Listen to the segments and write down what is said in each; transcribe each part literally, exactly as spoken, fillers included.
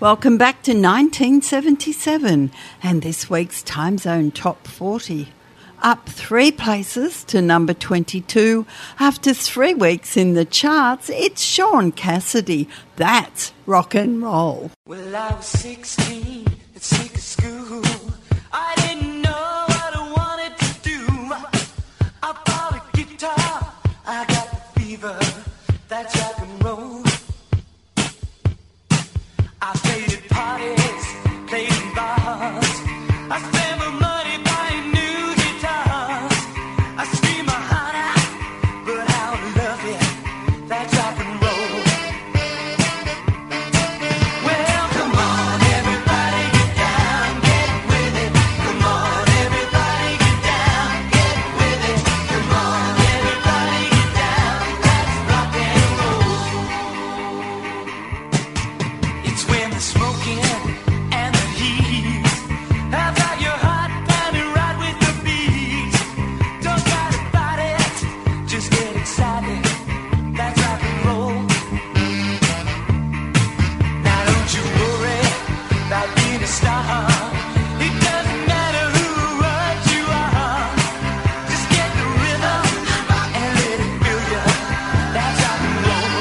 Welcome back to nineteen seventy-seven and this week's Time Zone Top forty. Up three places to number twenty-two. After three weeks in the charts, it's Sean Cassidy. That's rock and roll. Well, I was sixteen and sick of school. I didn't know what I wanted to do. I bought a guitar, I got the fever. That's rock and roll. I played at parties, played in bars. I spent my money buying new guitars. I scream my heart out, but how I love it. That's rock and roll. Well, come on, everybody, get down, get with it. Come on, everybody, get down, get with it. Come on, everybody, get down. That's rock and roll. It's when the smoking and the heat have got your heart pounding right with the beat. Don't try to fight it, just get excited. That's rock and roll. Now don't you worry about being a star. It doesn't matter who or what you are. Just get the rhythm and let it fill you. That's rock and roll.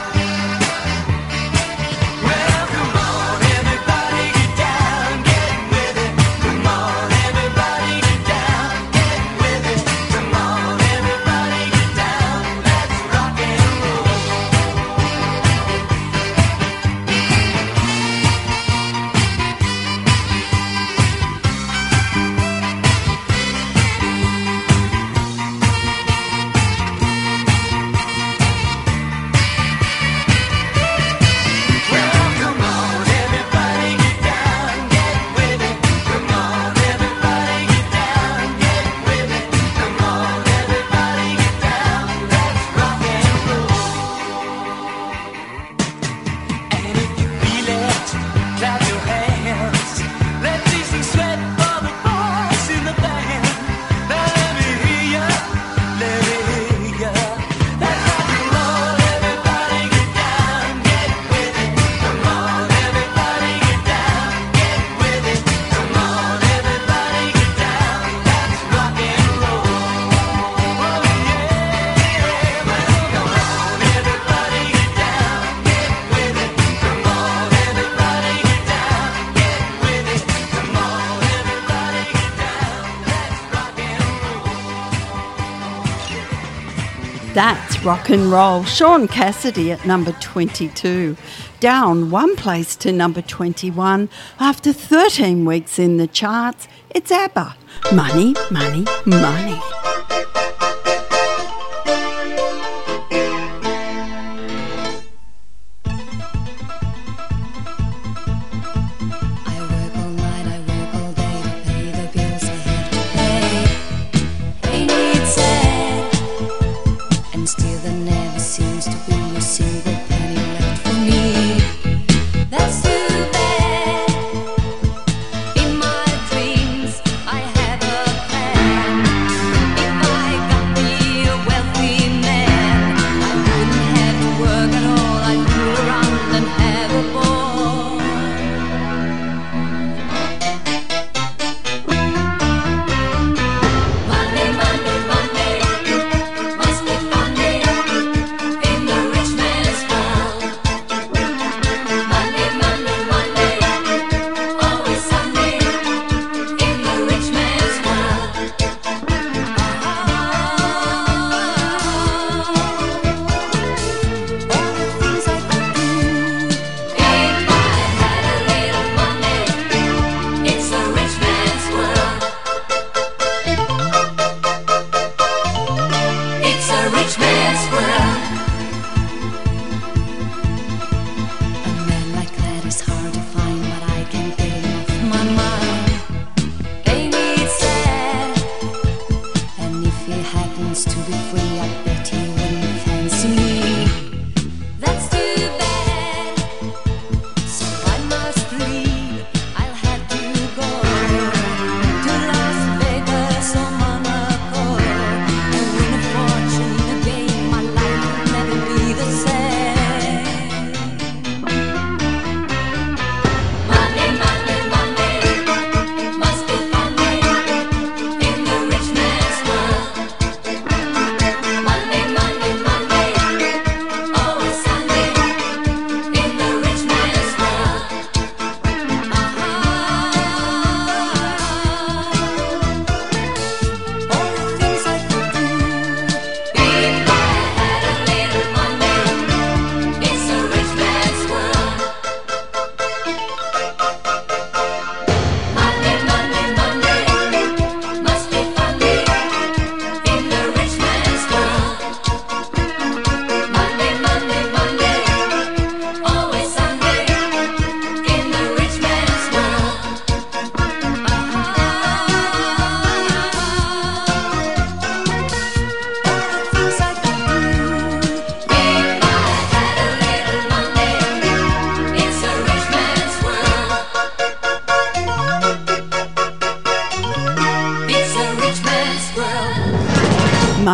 Well, come on, everybody, get down, get with it. Come on, everybody, get down, get with it. Come on, everybody, get down. That's rock and roll. Well, come on, everybody, get down, get with it. Come on, everybody, get down, get with it. Come on, everybody, get down. That's rock and roll. And if you feel it, clap your hands. Let's see some sweat for the boys in the band. Now let me hear ya, let me hear ya. That's rock and roll. Everybody get down, get with it. Come on, everybody get down, get with it. Come on, everybody get down. That's rock and roll. Oh yeah. Well, come on, everybody get down, get with it. Come on, everybody get down, get with it. Come on, everybody get down. That's rock and roll. That's rock and roll. Sean Cassidy at number twenty-two. Down one place to number twenty-one. After thirteen weeks in the charts, it's ABBA. Money, money, money. I work all night, I work all day to pay the bills I have to pay. Ain't it sad? And still there never seems to be a single penny left for me. That's too bad. In my dreams, I have a plan. If I got me a wealthy man, I wouldn't have to work at all. I'd fool around and have a ball. Monday, Monday, Monday, must be Monday in the rich man's world. Monday, Monday, Monday.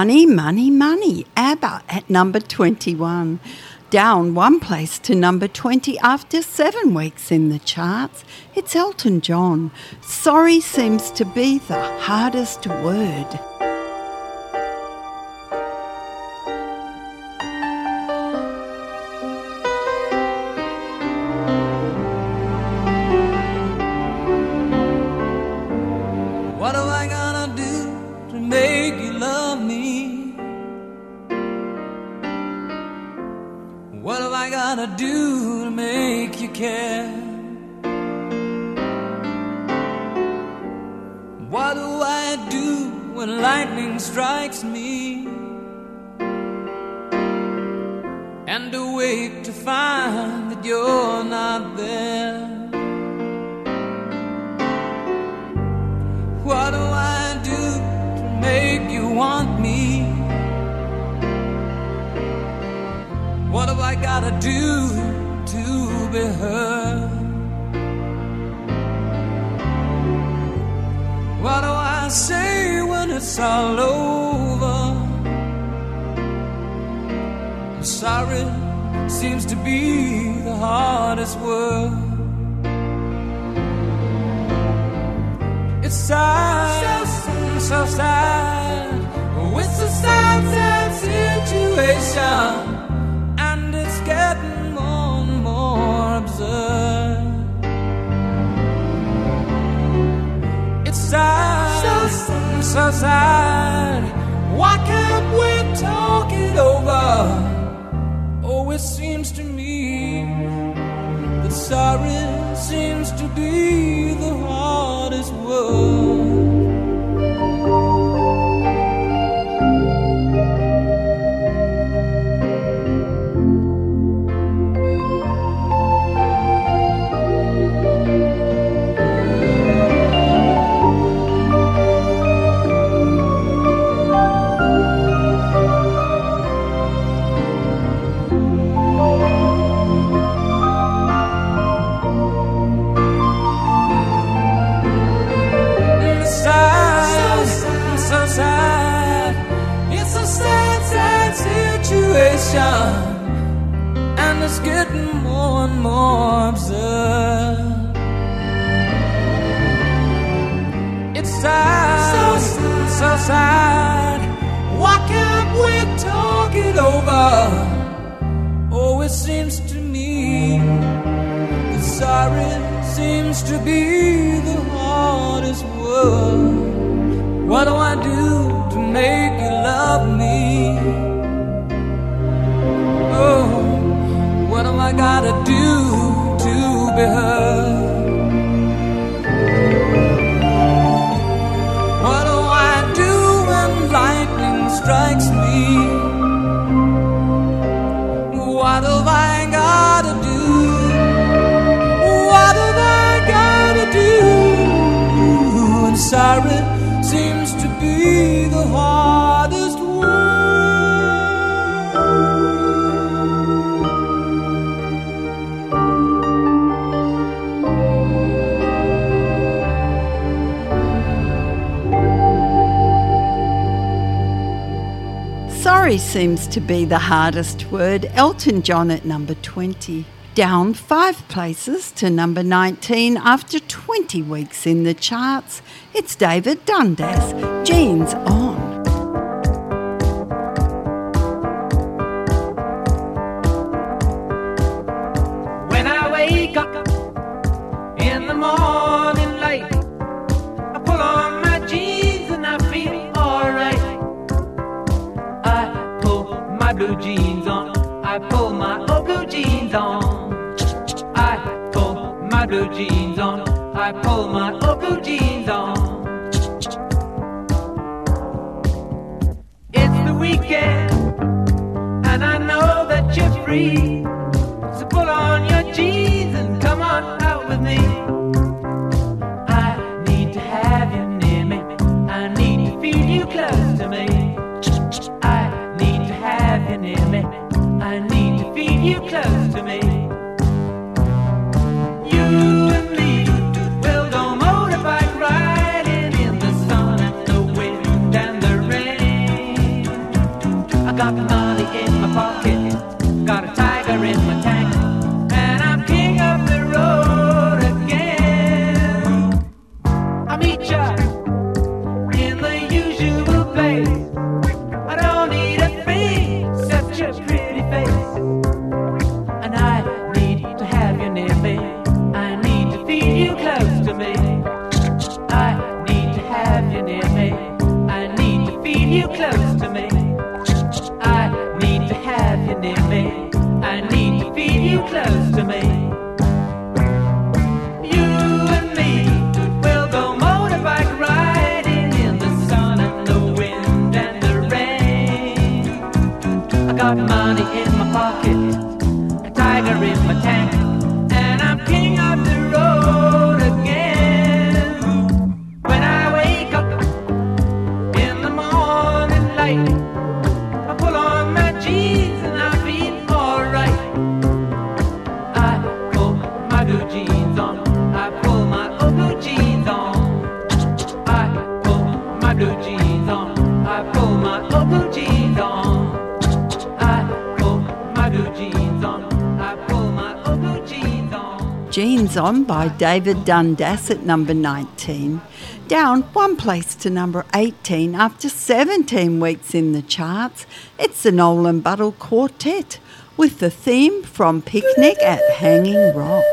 Money, Money, Money, ABBA at number twenty-one. Down one place to number twenty after seven weeks in the charts, it's Elton John. Sorry seems to be the hardest word. What am I gonna do to make you love me? What have I gotta do to make you care? What do I do when lightning strikes me? And awake to find that you're not there. What do I do to make you want me? What have I gotta do to be heard? What do I say when it's all over? Sorry seems to be the hardest word. It's sad, so, so sad. Oh, it's a sad, sad situation. And it's getting more and more absurd. It's sad, so, so sad. Why can't we talk it over? Oh, it seems to me that sorry seems to be the hardest word. And it's getting more and more absurd. It's sad, so, so sad. Why can't we talk it over? Oh, it seems to me that sorry seems to be the hardest word. What do I do to make you love me? Oh, what have I gotta do to be heard? What do I do when lightning strikes me? What have I gotta do? What have I gotta do? And sorry seems to be the hardest word. Sorry seems to be the hardest word. Elton John at number twenty. Down five places to number nineteen after twenty weeks in the charts. It's David Dundas, Jeans On. When I wake up in the morning light, I pull on my jeans and I feel alright. I pull my blue jeans on, I pull my old blue jeans on. I pull my blue jeans on, I pull my old blue jeans on. It's the weekend and I know that you're free, so pull on your jeans and come on out with me. I need to have you near me, I need to feel you close to me. I need to have you near me, I need to feel you close to me. You and me will go motorbike riding in the sun and the wind and the rain. my blue jeans on. I pull my old blue jeans on. I pull my blue jeans on. I pull my old blue jeans on. I pull my blue jeans on. I pull my old blue jeans on. Jeans On by David Dundas at number nineteen. Down one place to number eighteen after seventeen weeks in the charts. It's the Nolan Buttle Quartet with the theme from Picnic at Hanging Rock.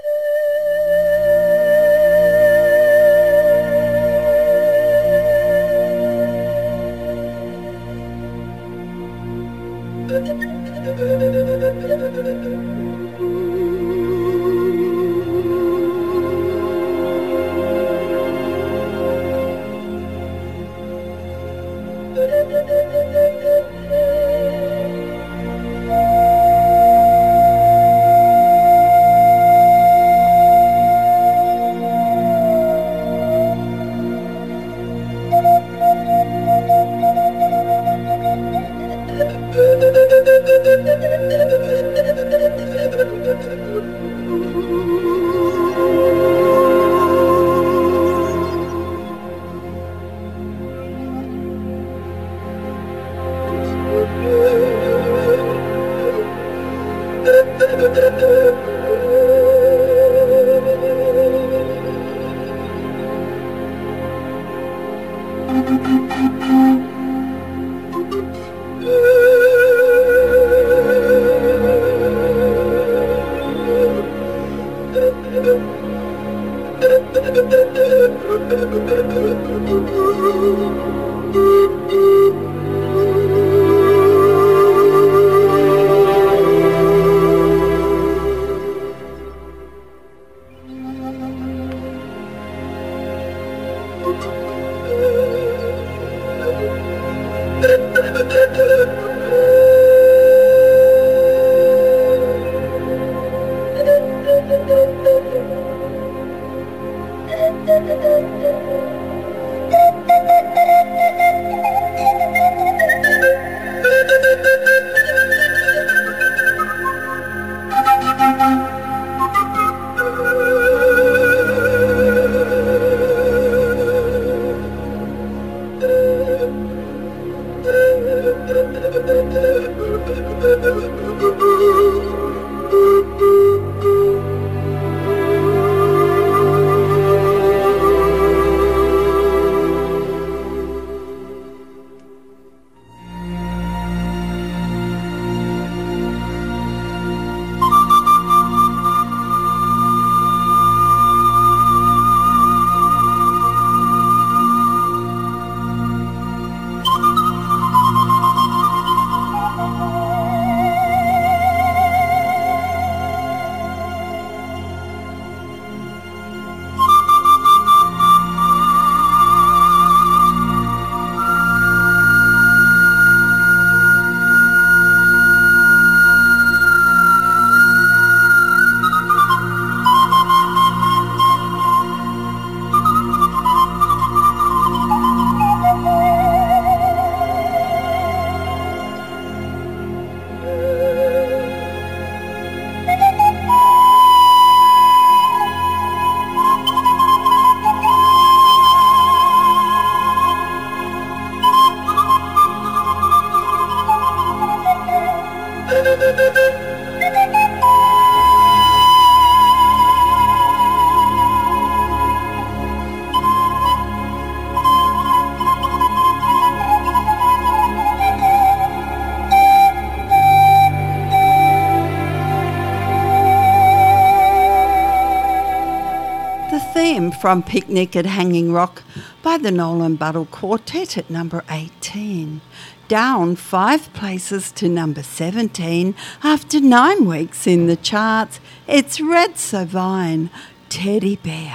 From Picnic at Hanging Rock by the Nolan Buttle Quartet at number eighteen. Down five places to number seventeen after nine weeks in the charts. It's Red Sovine, Teddy Bear.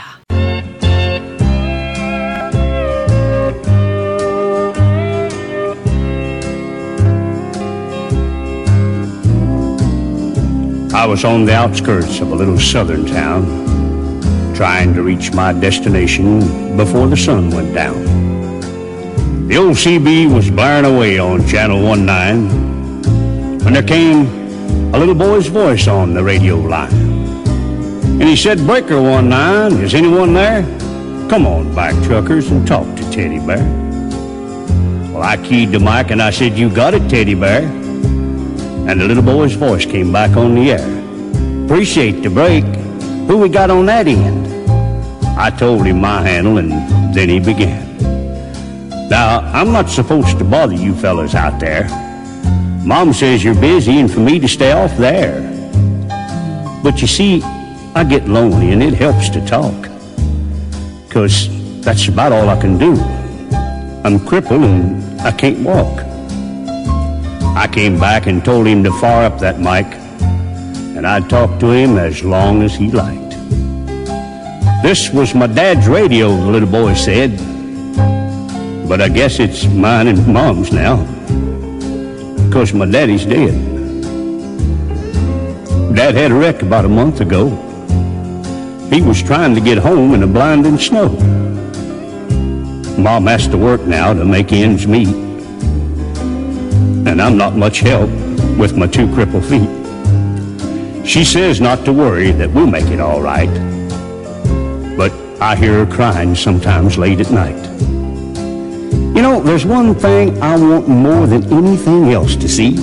I was on the outskirts of a little southern town, trying to reach my destination before the sun went down. The old C B was blaring away on channel one nine when there came a little boy's voice on the radio line. And he said, Breaker one nine, is anyone there? Come on back, truckers, and talk to Teddy Bear. Well, I keyed the mic and I said, you got it, Teddy Bear. And the little boy's voice came back on the air. Appreciate the break. Who we got on that end? I told him my handle, and then he began. Now, I'm not supposed to bother you fellas out there. Mom says you're busy and for me to stay off there. But you see, I get lonely and it helps to talk. 'Cause that's about all I can do. I'm crippled and I can't walk. I came back and told him to fire up that mic, and I'd talk to him as long as he liked. This was my dad's radio, the little boy said. But I guess it's mine and Mom's now, 'cause my daddy's dead. Dad had a wreck about a month ago. He was trying to get home in the blinding snow. Mom has to work now to make ends meet, and I'm not much help with my two crippled feet. She says not to worry, that we'll make it all right. But I hear her crying sometimes late at night. You know, there's one thing I want more than anything else to see.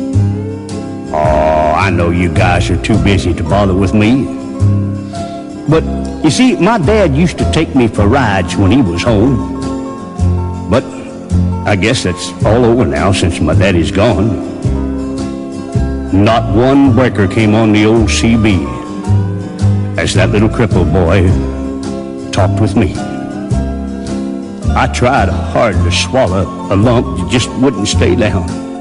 Oh, I know you guys are too busy to bother with me. But, you see, my dad used to take me for rides when he was home. But I guess that's all over now since my daddy's gone. Not one breaker came on the old C B as that little crippled boy talked with me. I tried hard to swallow a lump that just wouldn't stay down,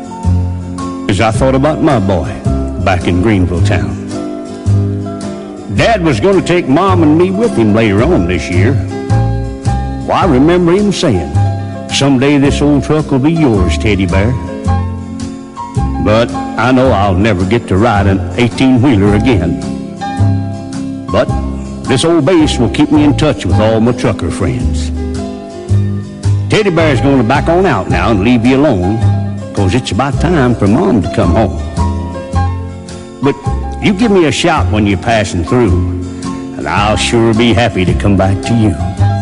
as I thought about my boy back in Greenville town. Dad was going to take Mom and me with him later on this year. Well, I remember him saying, someday this old truck will be yours, Teddy Bear. But I know I'll never get to ride an eighteen-wheeler again. But this old base will keep me in touch with all my trucker friends. Teddy Bear's going to back on out now and leave you alone, 'cause it's about time for Mom to come home. But you give me a shout when you're passing through, and I'll sure be happy to come back to you.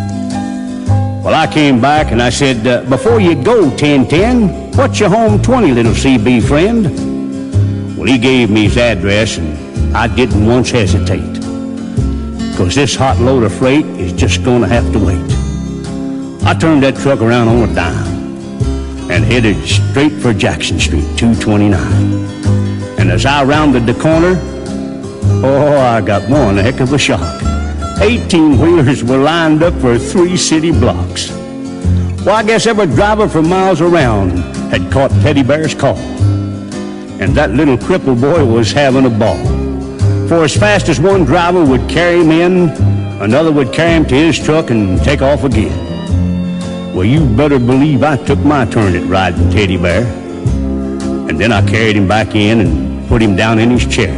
Well, I came back and I said, uh, before you go, ten ten, what's your home twenty, little C B friend? Well, he gave me his address, and I didn't once hesitate, 'cause this hot load of freight is just going to have to wait. I turned that truck around on a dime and headed straight for Jackson Street, two twenty-nine. And as I rounded the corner, oh, I got one heck of a shock. eighteen-wheelers were lined up for three city blocks. Well, I guess every driver for miles around had caught Teddy Bear's call. And that little crippled boy was having a ball. For as fast as one driver would carry him in, another would carry him to his truck and take off again. Well, you better believe I took my turn at riding Teddy Bear. And then I carried him back in and put him down in his chair.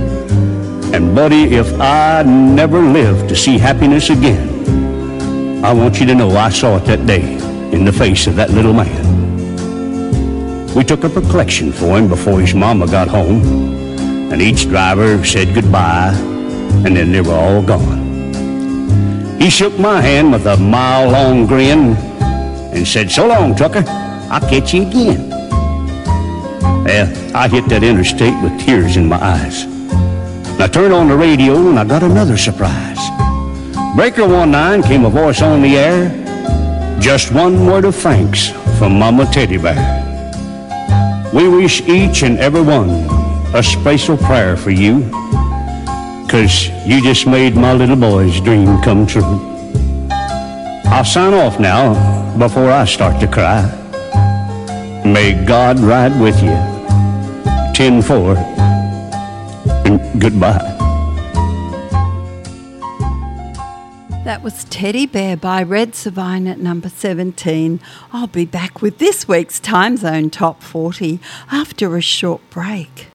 And buddy, if I never live to see happiness again, I want you to know I saw it that day in the face of that little man. We took up a collection for him before his mama got home, and each driver said goodbye, and then they were all gone. He shook my hand with a mile-long grin and said, so long, trucker, I'll catch you again. Well, I hit that interstate with tears in my eyes. And I turned on the radio and I got another surprise. Breaker one nine came a voice on the air. Just one word of thanks from Mama Teddy Bear. We wish each and every one a special prayer for you, 'cause you just made my little boy's dream come true. I'll sign off now before I start to cry. May God ride with you. ten four, and goodbye. That was Teddy Bear by Red Savine at number seventeen. I'll be back with this week's Time Zone Top forty after a short break.